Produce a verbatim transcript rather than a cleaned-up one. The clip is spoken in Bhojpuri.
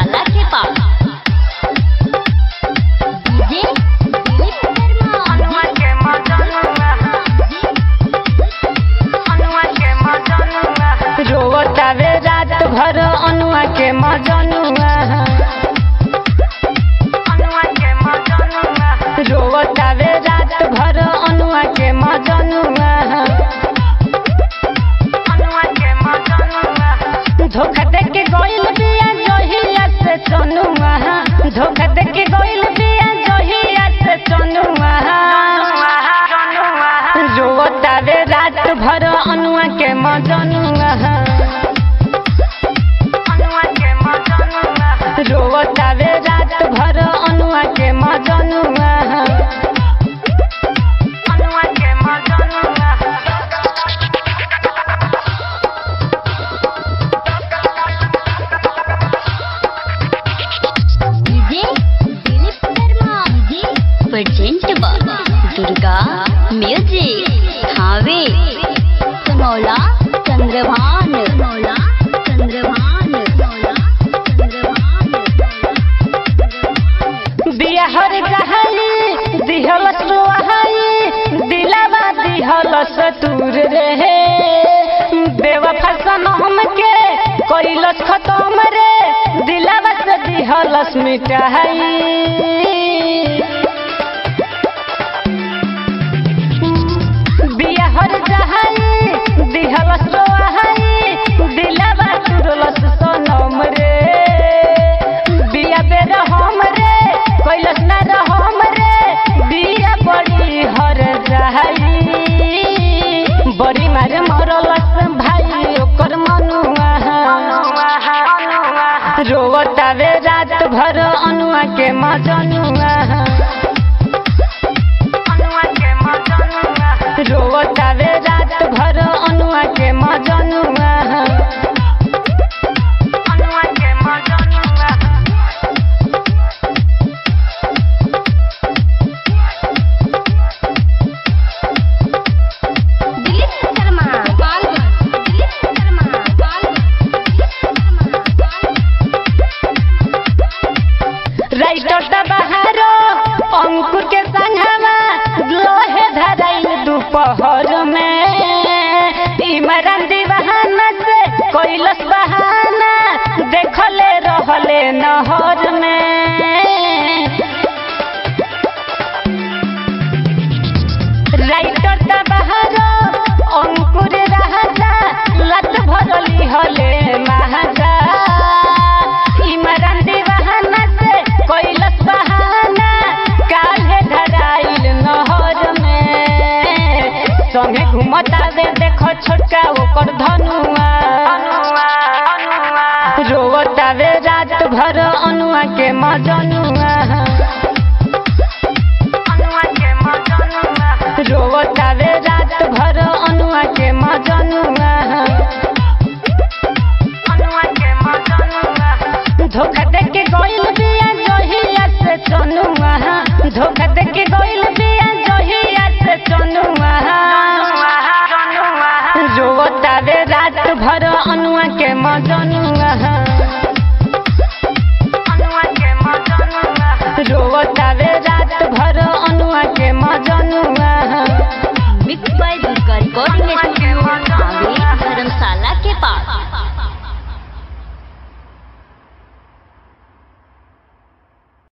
नाला के पास। डीजे दिलीप शर्मा अनुआ के मजनुआ अनुआ के मजनुआ रोवतावे रात भर अनुआ के मजनुआ अनुआ के मजनुआ रोवतावे रात भर अनुआ के मजनुआ अनुआ के मजनुआ धोखा दे के गइल बिया जहिया से सोनुआ धोखा दे के गइल बिया जहिया से सोनुआ रोवतावे रात भर अनुआ के मजनुआ अनुआ के मजनुआ रोवतावे रात भर अनुआ के मजनुआ अनुआ के मजनुआ DJ Dilip Sharma DJ present Baba Durga music Thawe Samaula Chandrabhan Samaula Chandrabhan Samaula Chandrabhan Bihar गहाई दिहलस रोहाई दिलावा दिहलस दूर रहे बेवफा सनम के कइलस खत्म रे दिलावा से दिहलस मिटाई बिहार गहाई दिहलस रोहाई दिलावा तुरलस सनम रे बिया बेर हम रे कैलस ना रहम रे बिया बड़ी हर जाई बड़ी मारे मरलस भाई ओकर मनुआ रोवतावे रात भर अनुआ के मजनुआ अनुआ के मजनुआ रोवतावे रात भर अनुआ के मजनुआ अनुआ के मजनुआ दिलीप शर्मा दिलीप शर्मा राइटर बहारो अंकुर के संघवा लोहे धराइल दोपहर में इमरान दीवाना से कैलस बहाना देखले रहले नहर में राइटर बहारो अंकुर राजा लत भरली हले महाजा इमरान दीवाना से कैलस बहाना काहे धराइल नहर में संगे घुमतावे देखो छोटका ओकर धनुआ रोवतावे रात भर अनुआ के मजनुआ अनुआ के मजनुआ रोवतावे रात भर अनुआ के मजनुआ अनुआ के मजनुआ धोखा दे के गइल बिया जहिया से सोनुआ धोखा दे के गइल बिया जहिया से सोनुआ रोवतावे रात भर अनुआ के मजनुआ अनुआ के मजनुआ रोवतावे रात भर अनुआ के मजनुआ mix by Durga recording studio Thawe